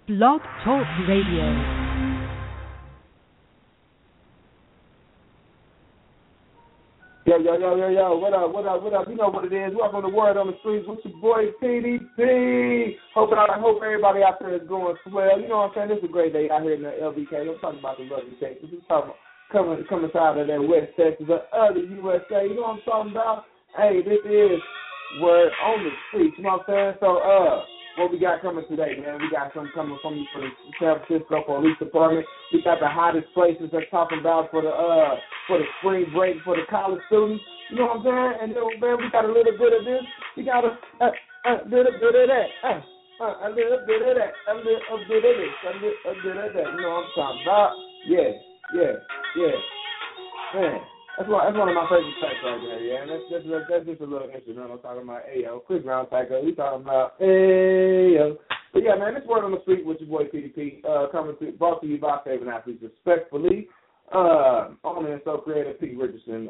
Blog Talk Radio. Yo, what up? You know what it is. Welcome to Word on the Streets with your boy PDP. Hope everybody out there is going swell. You know what I'm saying? This is a great day out here in the LBK. I'm talking about the lovely Texas. We're talking about coming out of that West Texas, the other USA. You know what I'm talking about? Hey, this is Word on the Streets. You know what I'm saying? So, what we got coming today, man? We got something coming from you for the San Francisco Police Department. We got the hottest places they're talking about for the spring break for the college students. You know what I'm saying? And then, man, we got a little bit of this. We got a little bit of that. A little bit of that. A little bit of this. A little bit of that. You know what I'm talking about? Yeah. Man. That's one of my favorite tracks right there, yeah. And that's just a little instrumental talking about Ayo. Chris Brown Tycho, we talking about Ayo. But yeah, man, this Word on the Street with your boy PDP, brought to you by Favorite Athletes Respectfully. Owner and so creative Pete Richardson.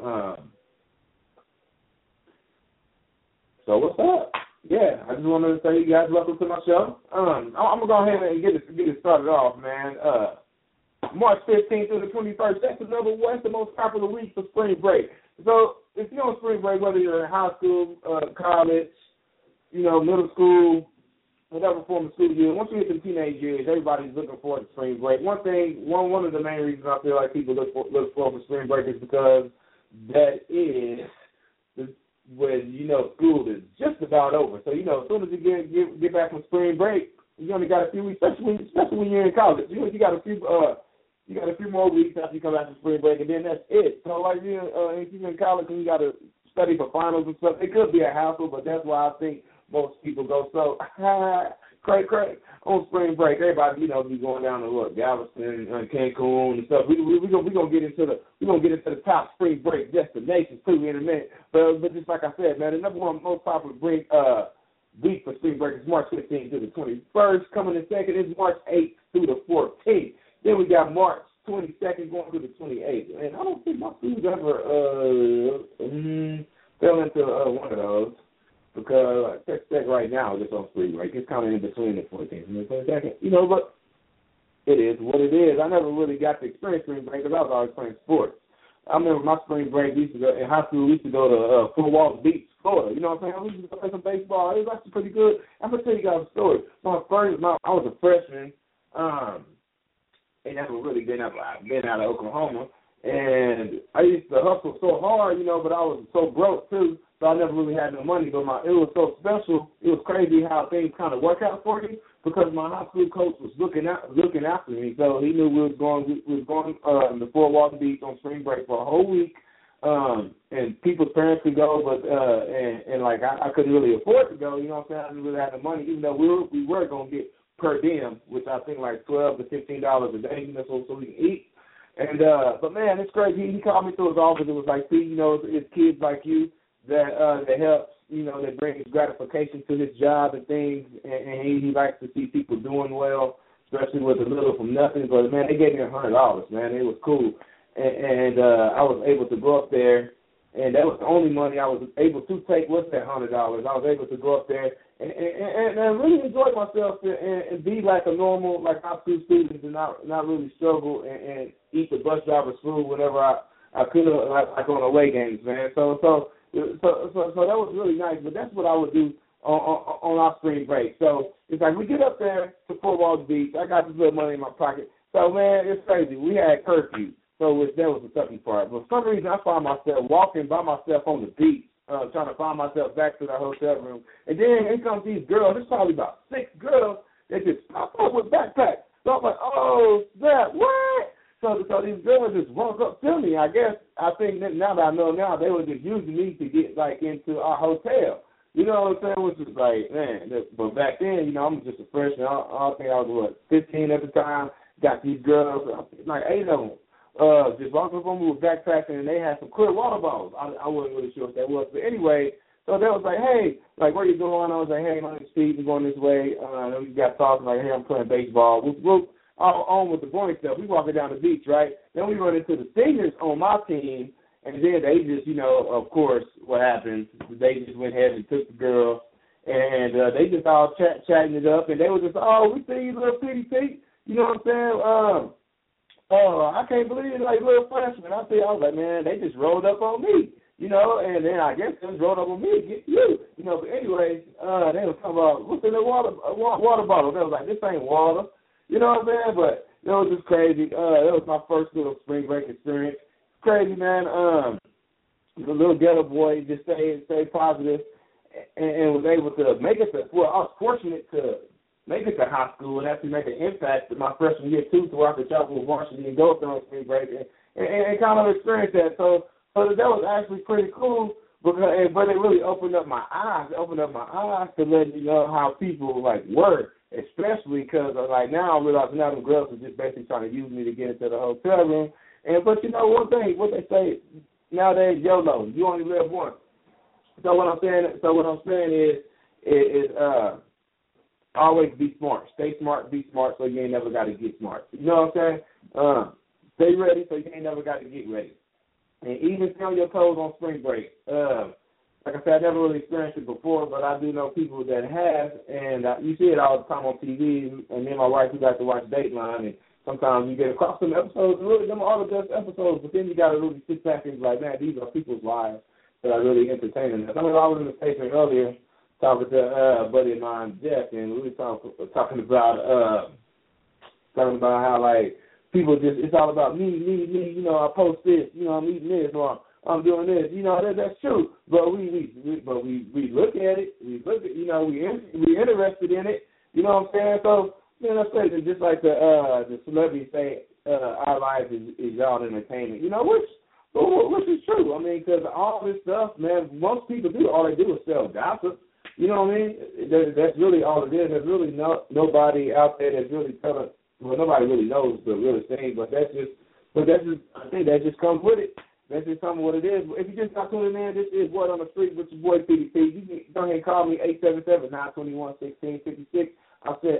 So what's up? Yeah, I just wanted to say you guys welcome to my show. I'm gonna go ahead and get it started off, man. March 15th through the 21st, that's the most popular week for spring break. So if you're on spring break, whether you're in high school, college, middle school, whatever form of school you're in, once you hit the teenage years, everybody's looking forward to spring break. One of the main reasons I feel like people look forward for spring break is because that is when school is just about over. So as soon as you get back from spring break, you only got a few weeks, especially when you're in college. You got a few more weeks after you come back from spring break, and then that's it. So like if you're in college and you got to study for finals and stuff, it could be a hassle, but that's why I think most people go so crazy on spring break. Everybody, be going down to Galveston and Cancun and stuff. We're gonna get into the top spring break destinations too in a minute. But just like I said, man, the number one most popular week for spring break is March 15th through the 21st. Coming in second is March 8th through the 14th. Then we got March 22nd going through the 28th. And I don't think my schools ever fell into one of those because Texas Tech right now is just on spring break. It's kind of in between the 14th and the 22nd. But it is what it is. I never really got to experience spring break because I was always playing sports. I remember my spring break, in high school, we used to go to Fort Walton Beach, Florida. You know what I'm saying? We used to play some baseball. It was actually pretty good. I'm going to tell you guys a story. I was a freshman. And never really been out of Oklahoma. And I used to hustle so hard, but I was so broke, too, so I never really had no money. But it was so special. It was crazy how things kind of work out for you because my high school coach was looking after me. So he knew we was going to Fort Walton Beach on spring break for a whole week. And people's parents could go, but I couldn't really afford to go. You know what I'm saying? I didn't really have the money, even though we were going to get per diem, which I think like $12 to $15 a day, so we can eat. And but man, it's crazy. He called me to his office. It was like, see, it's kids like you that helps, that brings gratification to his job and things. And he likes to see people doing well, especially with a little from nothing. But man, they gave me $100. Man, it was cool. And I was able to go up there. And that was the only money I was able to take was that $100. I was able to go up there and I really enjoy myself and be like a normal, like high school student and not really struggle and eat the bus driver's food whenever I could, like on away games, man. So that was really nice. But that's what I would do on our spring break. So it's like we get up there to Fort Walton Beach. I got this little money in my pocket. So man, it's crazy. We had curfew. So that was the second part. But for some reason, I found myself walking by myself on the beach, trying to find myself back to the hotel room. And then in comes these girls. There's probably about 6 girls that just pop up with backpacks. So I'm like, oh, snap, what? So these girls just walk up to me. I think that now that I know now, they were just using me to get, into our hotel. You know what I'm saying? Which is like, man. But back then, I'm just a freshman. I think I was, 15 at the time. Got these girls, like 8 of them. Just walking up on me with backpacks, and they had some clear water bottles. I wasn't really sure what that was. But anyway, so they was like, hey, where you going? I was like, hey, my name's Steve. We're going this way. We got talking like, hey, I'm playing baseball. We're all on with the boring stuff. We walking down the beach, right? Then we run into the seniors on my team, and then they just, of course, what happens, they just went ahead and took the girl And they just all chatting it up, and they were just, oh, we see you, little Petey Pete. You know what I'm saying? I can't believe it, like little freshman. I was like, man, they just rolled up on me, you know, and then I guess they just rolled up on me to get you, you know. But anyway, they was talking about what's in the water bottle. They was like, this ain't water, you know what I'm saying? But it was just crazy. That was my first little spring break experience. Crazy, man. The little ghetto boy just stayed positive and was able to make it to. Well, I was fortunate to make it to high school and actually make an impact in my freshman year too, to where I could travel with Washington and go through spring break and kind of experience that. So that was actually pretty cool, but it really opened up my eyes. It opened up my eyes to let me know how people like work, especially because like now I realize now the girls are just basically trying to use me to get into the hotel room. But you know one thing, what they say nowadays, YOLO, you only live once. So what I'm saying is always be smart. Stay smart, be smart, so you ain't never got to get smart. You know what I'm saying? Stay ready, so you ain't never got to get ready. And even stay on your toes on spring break. Like I said, I never really experienced it before, but I do know people that have, and you see it all the time on TV. And me and my wife, we got to watch Dateline, and sometimes you get across some episodes, and really them are all the best episodes, but then you got to really sit back and be like, man, these are people's lives that are really entertaining. I mean, I was in the station earlier talking to a buddy of mine, Jeff, and we were talking about how, like, people just, it's all about me, you know, I post this, you know, I'm eating this, or I'm doing this, you know, that's true. But we look at it, you know, we interested in it, you know what I'm saying? So, you know, I say just like the celebrities say, our life is y'all entertainment, you know, which is true. I mean, because all this stuff, man, most people do, all they do is sell gossip. You know what I mean? That's really all it is. There's really nobody out there that's really telling. Well, nobody really knows the real thing, but that's just. I think that just comes with it. That's just something what it is. If you just not tuning in, this is Word on the Street with your boy PDP. You can go ahead and call me 877-921-1656. I said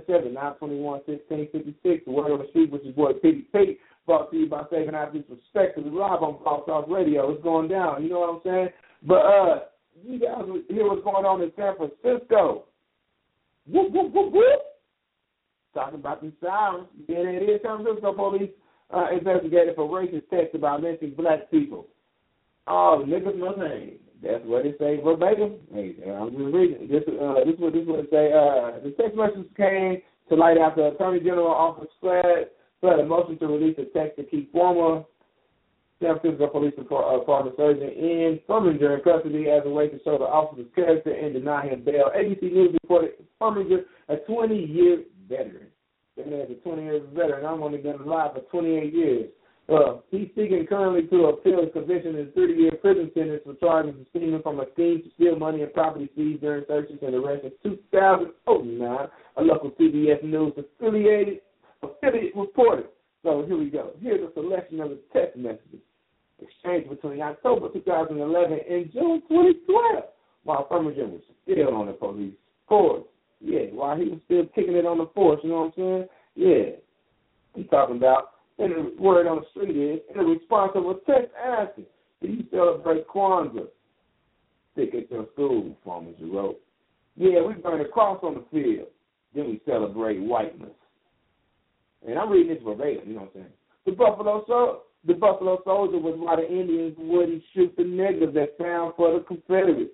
877-921-1656. The Word on the Street with your boy PDP. Brought to you by Saving Athletes Respectively, live on Blog Talk Radio. It's going down. You know what I'm saying? But you guys hear what's going on in San Francisco. Whoop, whoop, whoop, whoop. Talking about the sirens. Yeah, it is. San Francisco police investigated for racist text about lynching black people. Oh, niggas must hang. That's what it say verbatim. Hey, I'm just reading. This is what it say. The text message came to light after Attorney General Office fled a motion to release a text to keep former San Francisco Police Department Sergeant Ian Furminger in custody as a way to show the officer's character and deny him bail. ABC News reported Furminger, a 20-year veteran. That man's a 20-year veteran. I'm only been alive for 28 years. He's seeking currently to appeal his conviction in a 30-year prison sentence for charges of stealing from a scheme to steal money and property seized during searches and arrests in 2009. A local CBS News affiliate reported. So here we go. Here's a selection of the text messages exchanged between October 2011 and June 2012 while Furminger was still on the police force. Yeah, while he was still kicking it on the force, you know what I'm saying? Yeah. He's talking about, and the word on the street is, in response to a text asking, do you celebrate Kwanzaa? Stick at your school, Furminger wrote. Yeah, we burn a cross on the field. Then we celebrate whiteness. And I'm reading this verbatim, you know what I'm saying? The Buffalo Soldier was why the Indians wouldn't shoot the niggers that found for the Confederates.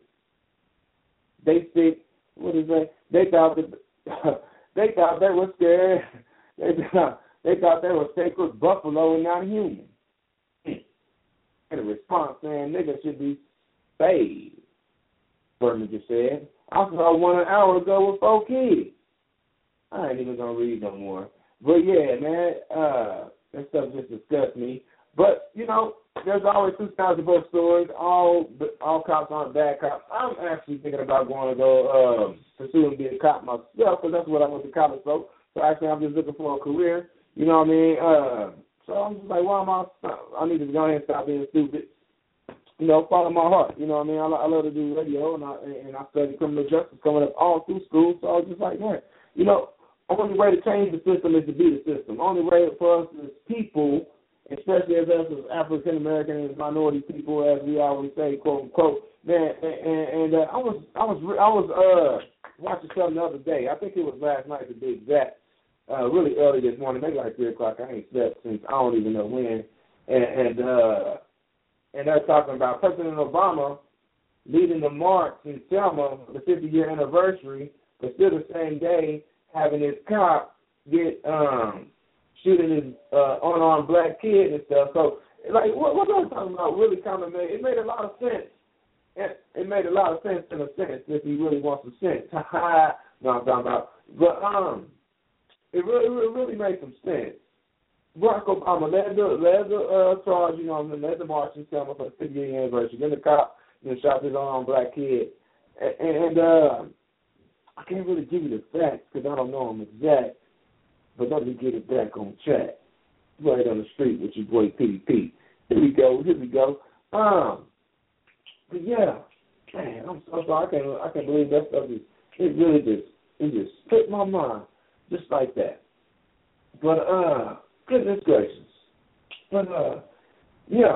They said, what is that? They thought they were scared. They thought they were sacred buffalo and not human. In a response, saying niggas should be saved, Furminger said. I saw one an hour ago with 4 kids. I ain't even gonna read no more. But yeah, man, that stuff just disgusts me. But, you know, there's always two sides of both stories. All cops aren't bad cops. I'm actually thinking about going to go pursue and be a cop myself, because that's what I went to college for. So actually, I'm just looking for a career. You know what I mean? So I'm just like, I need to go ahead and stop being stupid. You know, follow my heart. You know what I mean? I love to do radio, and I studied criminal justice coming up all through school. So I was just like, man, you know, the only way to change the system is to be the system. The only way for us as people especially as us as African American and minority people, as we always say, quote unquote. Man, and I was watching something the other day. I think it was last night to be exact. Really early this morning, maybe like 3 o'clock. I ain't slept since I don't even know when. And they're talking about President Obama leading the march in Selma, the 50-year anniversary, but still the same day having his cop get shooting his unarmed black kid and stuff. So, like, what I'm talking about really kind of made a lot of sense. It made a lot of sense in a sense if he really wants some sense. No, I'm talking about. But it really made some sense. Barack Obama led the charge, led the march in Selma for the 50th anniversary. Then the cop shot his unarmed black kid. And I can't really give you the facts because I don't know them exact, but let me get it back on track. Right on the street with your boy PDP. Here we go. But yeah, man, I'm so sorry. I can't believe that stuff just split my mind just like that. But goodness gracious. But yeah.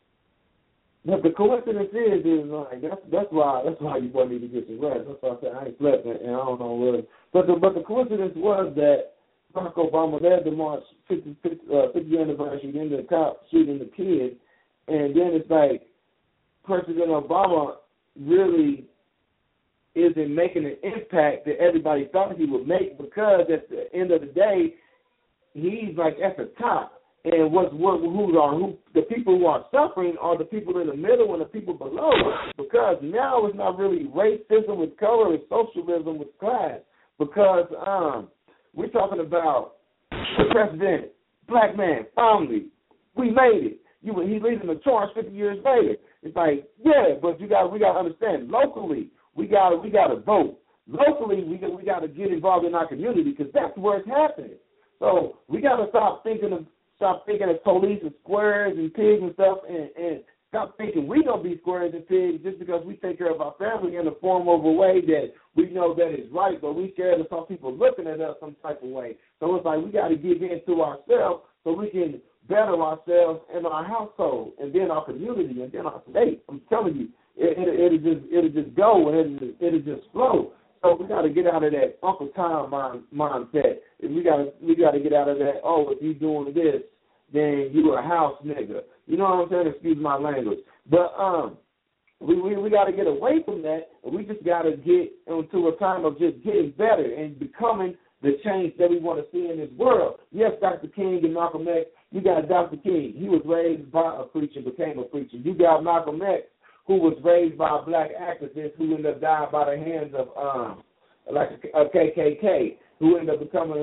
But the coincidence is like that's why you boy need to get some rest. That's why I said I ain't slept and I don't know what. But the coincidence was that Barack Obama led the march 50th anniversary, then the cop shooting the kid, and then it's like President Obama really isn't making an impact that everybody thought he would make because at the end of the day, he's like at the top. And who the people who are suffering are the people in the middle and the people below. Because now it's not really racism with color, it's socialism with class. Because we're talking about the president, black man, family. We made it. He's leading the charge 50 years later. It's like, yeah, but we got to understand. Locally, we got to vote. Locally, we got to get involved in our community because that's where it's happening. So we got to stop thinking of police and squares and pigs and stuff, and stop thinking we gonna be squares and pigs just because we take care of our family in a form of a way that we know that is right, but we scared of some people looking at us some type of way. So it's like we got to give in to ourselves so we can better ourselves and our household, and then our community, and then our state. I'm telling you, it'll just go and it'll just flow. So we got to get out of that Uncle Tom mindset. We got to get out of that. Oh, if you doing this, then you a house nigga. You know what I'm saying? Excuse my language. But we got to get away from that, and we just got to get into a time of just getting better and becoming the change that we want to see in this world. Yes, Dr. King and Malcolm X. You got Dr. King. He was raised by a preacher, became a preacher. You got Malcolm X, who was raised by a black activist who ended up dying by the hands of like a KKK, who ended up becoming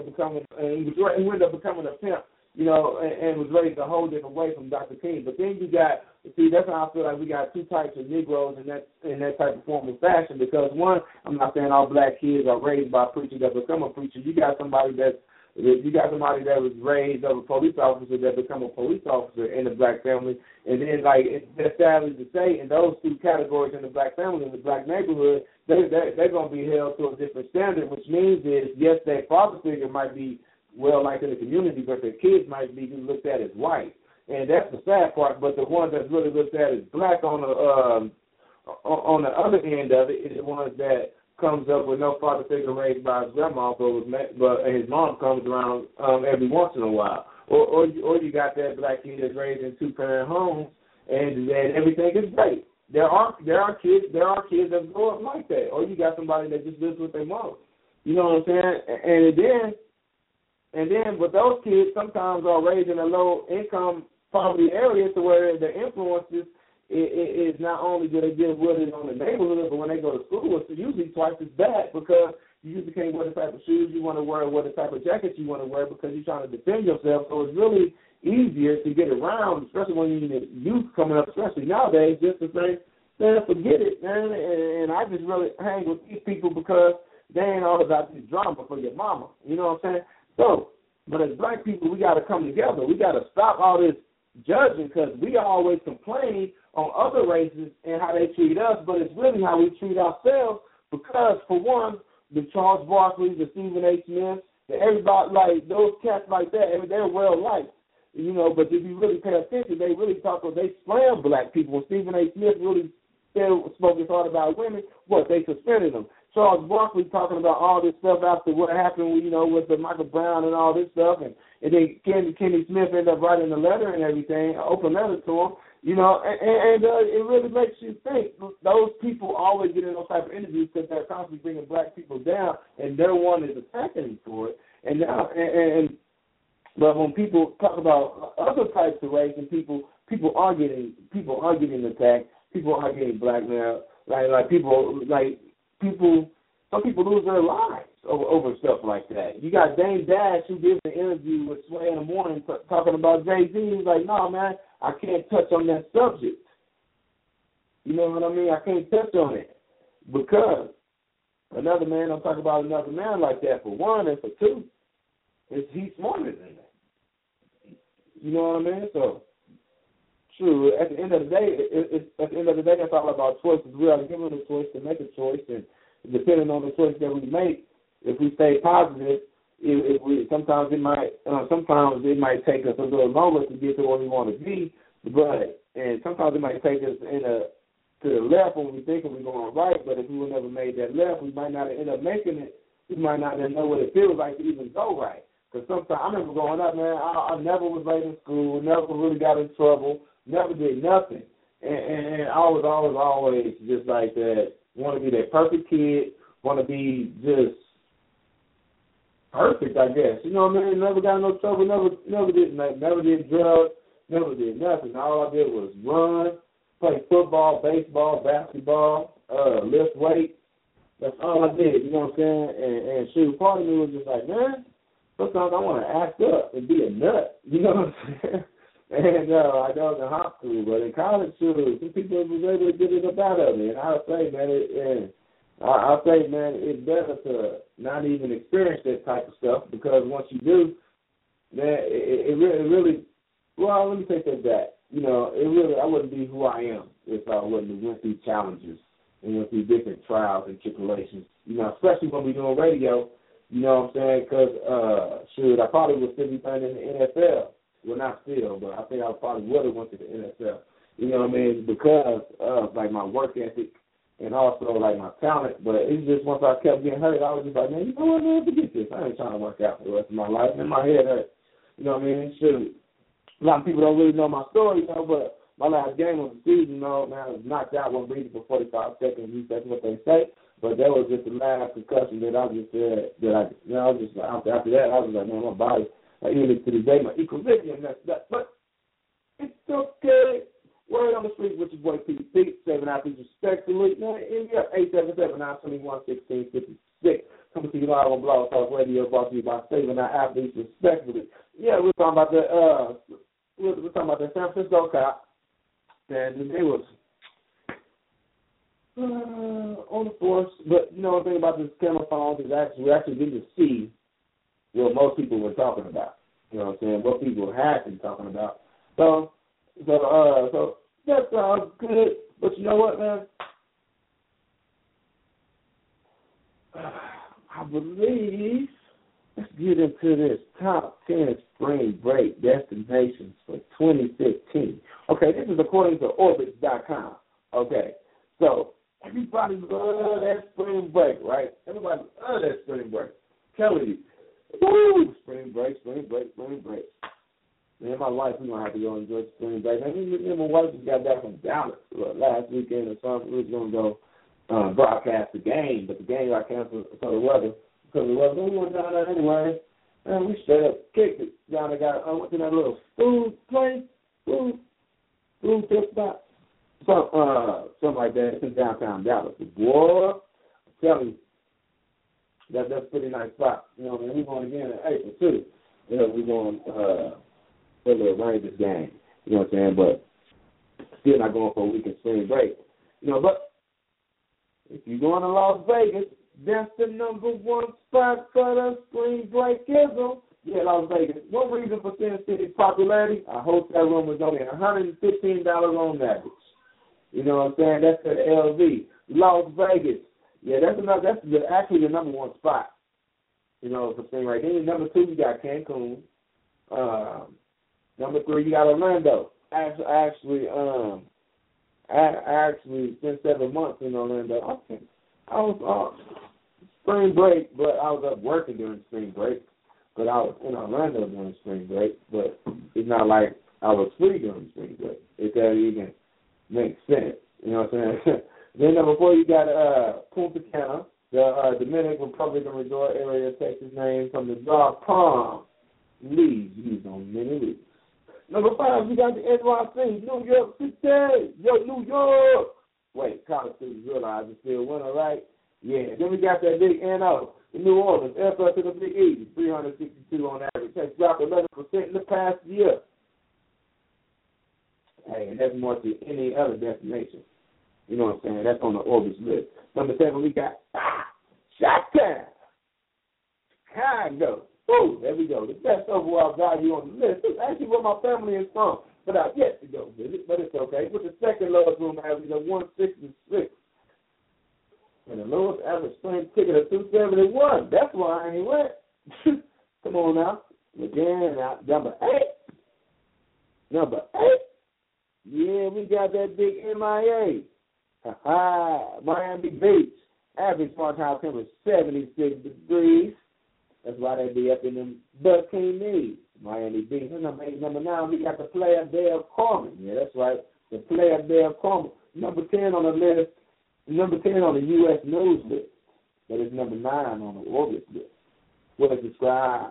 a pimp, and was raised a whole different way from Dr. King. But then that's how I feel like we got two types of Negroes in that type of form of fashion. Because one, I'm not saying all black kids are raised by preachers that become a preacher. You got somebody that was raised as a police officer that become a police officer in the black family, and then it's sadly to say, in those two categories in the black family, in the black neighborhood, they're going to be held to a different standard, which means is, yes, their father figure might be well liked in the community, but their kids might be looked at as white, and that's the sad part. But the ones that's really looked at as black on the other end of it is the ones that comes up with no father figure raised by his grandma, but his mom comes around every once in a while. Or you got that black kid that's raised in two-parent homes, and everything is great. There are kids that grow up like that. Or you got somebody that just lives with their mom. You know what I'm saying? And then, but those kids sometimes are raised in a low-income poverty area to where the influences is not only do they get wooded on the neighborhood, but when they go to school, it's usually twice as bad because you usually can't wear the type of shoes you want to wear or wear the type of jackets you want to wear because you're trying to defend yourself. So it's really easier to get around, especially when you're youth coming up, especially nowadays, just to say, man, forget it, man. And I just really hang with these people because they ain't all about this drama for your mama. You know what I'm saying? So, but as black people, we got to come together. We got to stop all this judging because we always complain on other races and how they treat us, but it's really how we treat ourselves because, for one, the Charles Barkley, the Stephen A. Smith, everybody, like those cats like that, they're well liked. you know, but if you really pay attention, they really they slam black people. When Stephen A. Smith really spoke his heart about women, they suspended him. Charles Barkley talking about all this stuff after what happened, you know, with the Michael Brown and all this stuff, and then Kenny Smith ended up writing a letter and everything, an open letter to him, you know, and it really makes you think. Those people always get in those type of interviews because they're constantly bringing black people down, and their one is attacking them for it. And now, but when people talk about other types of race, and people are getting attacked, people are getting blackmailed, some people lose their lives over stuff like that. You got Dame Dash who gives an interview with Sway in the Morning talking about Jay-Z. He's like, no, man, I can't touch on that subject. You know what I mean? I can't touch on it because another man, I'm talking about another man like that, for one, and for two, he's smarter than that. You know what I mean? So, true. At the end of the day, that's all about choices. We are given a choice to make a choice, and depending on the choice that we make, if we stay positive, sometimes it might take us a little longer to get to where we want to be, and sometimes it might take us to the left when we think we're going right. But if we would never made that left, we might not end up making it. We might not even know what it feels like to even go right. Because sometimes I remember growing up, man, I never was late in school, never really got in trouble, never did nothing, and I was always just like that. Want to be that perfect kid, want to be just perfect, I guess. You know what I mean? Never got in no trouble, never did drugs, never did nothing. All I did was run, play football, baseball, basketball, lift weights. That's all I did, you know what I'm saying? And shoot, part of me was just like, man, sometimes I want to act up and be a nut, you know what I'm saying? And I was in high school, but in college, some people was able to get it up out of me. And I'll say, man, it's better to not even experience that type of stuff, because once you do, man, it really, well, let me take that back. You know, I wouldn't be who I am if I wouldn't have went through challenges and went through different trials and tribulations. You know, especially when we're doing radio. You know what I'm saying? Because, I probably would still be playing in the NFL. Well, not still, but I think I probably would have went to the NFL. You know what I mean? Because of, like, my work ethic and also, like, my talent. But it's just once I kept getting hurt, I was just like, man, you know what, man, forget this. I ain't trying to work out for the rest of my life. And my head hurt. You know what I mean? Shoot. A lot of people don't really know my story, you know, but my last game of the season, you know, man, I was knocked out, wasn't breathing for 45 seconds. That's what they say. But that was just the last concussion that I just said I was just, after that, I was like, man, my body, even to this day, my equilibrium messed up. But it's okay. Word on the street with your boy Pete, 7 athletes respectfully. Man, India, 877-921-1656. Coming to you live on Blog Talk Radio, brought to you by 7 athletes respectfully. Yeah, we're talking about the San Francisco cop, and they was on the force. But you know one thing about this camera phones is we actually get to see what most people were talking about. You know what I'm saying? What people had been talking about. So that's all good. But you know what, man? I believe, let's get into this top 10 spring break destinations for 2015. Okay, this is according to Orbitz.com. Okay, so everybody loves that spring break, right? Everybody loves that spring break. Telling you, woo, spring break. Man, my wife, we're going to have to go enjoy spring break. Man, me and my wife just got back from Dallas last weekend or something. We was going to go broadcast the game, but the game got canceled because of the weather. We went down there anyway, and we straight up kicked it. Down there, went to that little food place, food tip spot, something like that. It's in downtown Dallas. But boy, I'm telling you, that's a pretty nice spot. You know, and we're going again in April too. You know, we're going for the Rangers game. You know what I'm saying? But still not going for a week of spring break. You know, but if you're going to Las Vegas, that's the number one spot for the spring breakism. Yeah, Las Vegas. One reason for Sin City's popularity, a hotel room was only $115 on average. You know what I'm saying? That's the LV. Las Vegas. Yeah, that's actually the number one spot. You know, for spring break. Then number two, you got Cancun. Number 3, you got Orlando. I actually spent 7 months in Orlando. I was spring break, but I was up working during spring break. But I was in Orlando during spring break. But it's not like I was free during spring break, if that even makes sense. You know what I'm saying? Then number 4, you got Punta Cana, the Dominican Republican resort area, Texas, named from the dog palm leaves used on many leaves. Number 5, you got the NYC, New York City. Yo, New York. Wait, college students realize it's still winter, right? Yeah. Then we got that big NO, the New Orleans, FL to the Big E, 362 on average. That's dropped 11% in the past year. Hey, and that's more than any other destination. You know what I'm saying? That's on the Orbis list. Number 7, we got Chi-Town, Chicago. Ooh, there we go. The best overall value on the list. It's actually where my family is from, but I've yet to go visit, but it's okay. With the second lowest room average of 166. And the lowest average spring ticket of 271. That's why I ain't went. Come on now. Again, number 8. Number 8. Yeah, we got that big MIA. Miami Beach. Average part-time temperature 76 degrees. That's why they be up in them bikinis. Miami Beach. Number 8, number 9, we got the Playa del Carmen. Yeah, that's right. The Playa del Carmen. Number 10 on the list. Number 10 on the U.S. News list. But it's number 9 on the Orbis list. What is described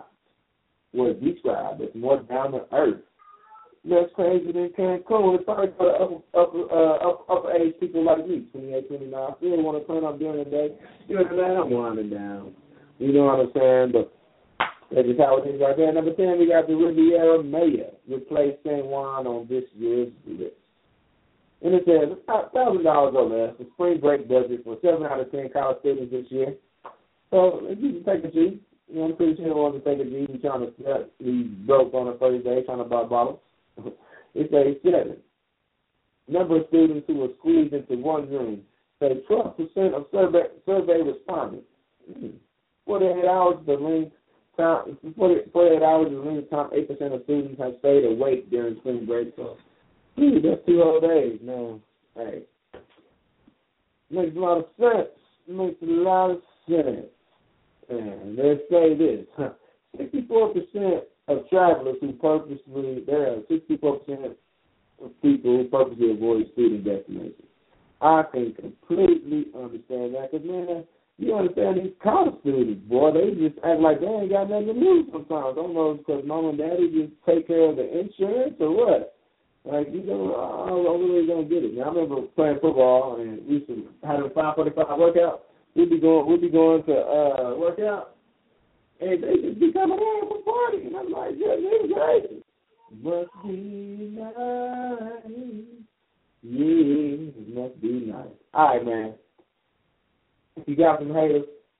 as more down to earth. Less crazy than Cancun. It's probably for the upper age people like me, 28, 29. Still want to turn up during the day. You know what I'm saying? I'm winding down. You know what I'm saying? But that's just how it is right there. Number 10, we got the Riviera Maya. Replaced San Juan on this year's list. And it says $1,000 or less. The spring break budget for 7 out of 10 college students this year. So if you can take a G, you know, I'm pretty sure wants to take a G. He's trying to be broke on the first day, trying to buy bottles. It says 7. Number of students who were squeezed into one room say 12% of survey respondents. 48 hours is the length time. 48 hours is the length time. 8% of students have stayed awake during spring break. So, that's 2 whole days, man. Hey, makes a lot of sense. Makes a lot of sense. And let's say this: 64% of travelers who there are 64% of people who purposely avoid student destinations. I can completely understand that, because, man, you understand these college students, boy, they just act like they ain't got nothing to lose sometimes. I don't know if it's because mom and daddy just take care of the insurance or what. Like, you know, I'm really going to get it. Now, I remember playing football, and we used to have a 5:45 workout. We'd be going to work out. And they just be coming in for party. And I'm like, yeah, it's crazy. Must be nice. Yeah, it must be nice. All right, man. If you got some haters,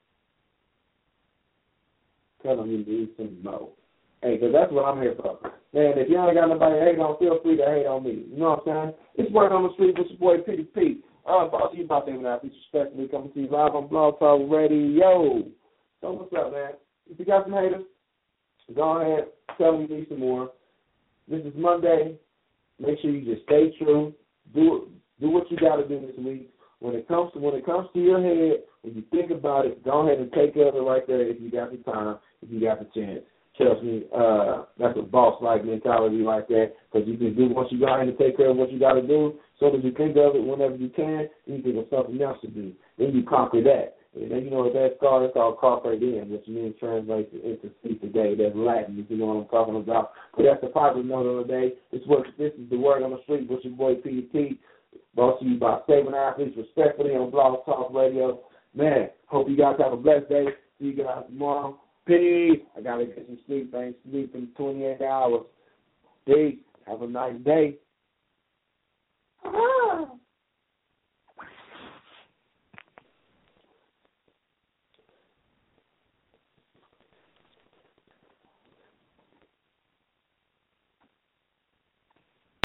tell them you need some more. Hey, because that's what I'm here for. Man, if you ain't got nobody to hate on, feel free to hate on me. You know what I'm saying? It's Word on the Street with your boy, Petey P. Brought to you by David Athletes, respectfully coming to you live on Blog Talk Radio. So what's up, man? If you got some haters, go ahead, tell them you need some more. This is Monday. Make sure you just stay true. Do what you got to do this week. When it comes to your head, when you think about it, go ahead and take care of it right there if you got the time, if you got the chance. Trust me, that's a boss-like mentality like that, because you can do once you go ahead and take care of what you got to do. So that you think of it whenever you can, you think of something else to do. Then you conquer that. And then you know what that's called? It's called carpe diem, which means translates into speak today. That's Latin, if you know what I'm talking about. But that's the popular note of the day. This is the Word on the Street with your boy P.T. Brought to you by Saving Athletes, respectfully on Blog Talk Radio. Man, hope you guys have a blessed day. See you guys tomorrow. Peace. I got to get some sleep. I ain't sleeping 28 hours. Peace. Have a nice day. Ah.